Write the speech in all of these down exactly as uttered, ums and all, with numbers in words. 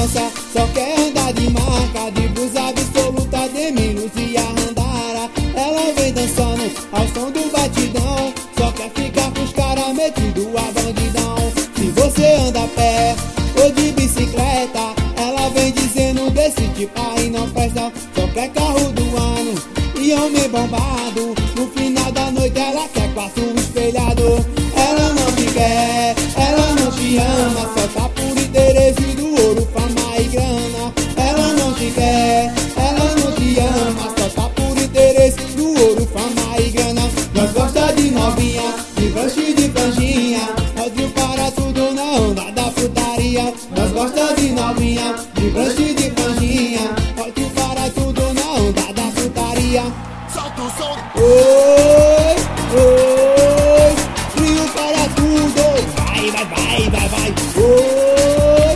cansa, só quer andar de marca, de blusa absoluta, de Milos e a Randara. Ela vem dançando ao som do batidão, só quer ficar com os caras metido a bandidão. Se você anda a pé ou de bicicleta, ela vem dizendo desse tipo aí não presta. Só quer carro do ano e homem bombado, no final da noite ela quer quarto espelhado. Ela não te quer, ela não te ama, só tá por interesse do ouro, fama e grana. Ela não te quer, ela não te ama, só tá por interesse do ouro, fama e grana. Nós gosta de novinha, de branche e de franjinha, ódio para tudo na onda da putaria. Nós gosta de novinha, de branche e de franjinha, ódio para tudo na onda da putaria. Solta o som. Oi, oi, frio para tudo. Vai, vai, vai, vai, vai. Oi,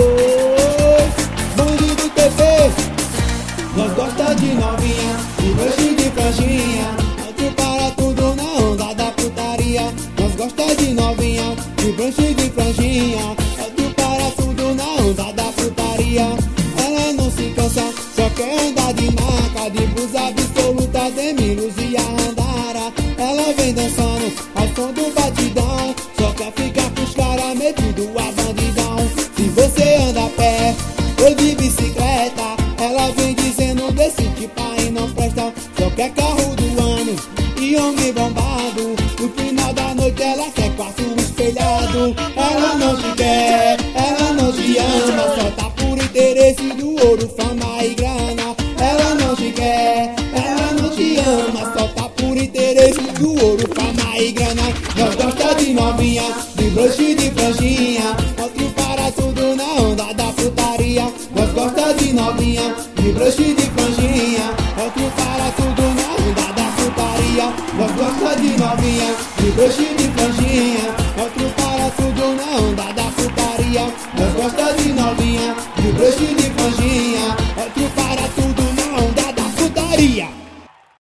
oi, bandido T V. Nós gosta de novinha, de branche e de franjinha, ódio para tudo na onda da putaria. Nós gosta de novinha, de branche e de franjinha, ódio para tudo na onda da putaria. Ela não se cansa, só quer andar de marca, de blusa absoluta, de Milos e a Randara. Ela vem dançando ao som do batidão, só quer ficar com os caras metido a bandidão. Se você anda a pé ou de bicicleta, ela vem dizendo desse tipo aí não presta. Só quer carro do ano e homem bombado, no final da noite ela quer quarto espelhado. Ela não te quer, ela não te ama, só tá por interesse do ouro, fama e grana. Ela não te quer, ela não te ama, só tá por interesse do ouro, fama e grana. Nós gosta de novinha, de branche e de franjinha, outro para tudo na onda da putaria. Nós gosta de novinha, de branche e de franjinha, outro para tudo na onda da putaria. Nós gosta de novinha, de branche e de franjinha, outro para tudo na onda da putaria. Nós gosta de novinha, de branche e de franjinha, outro para tudo na onda da putaria.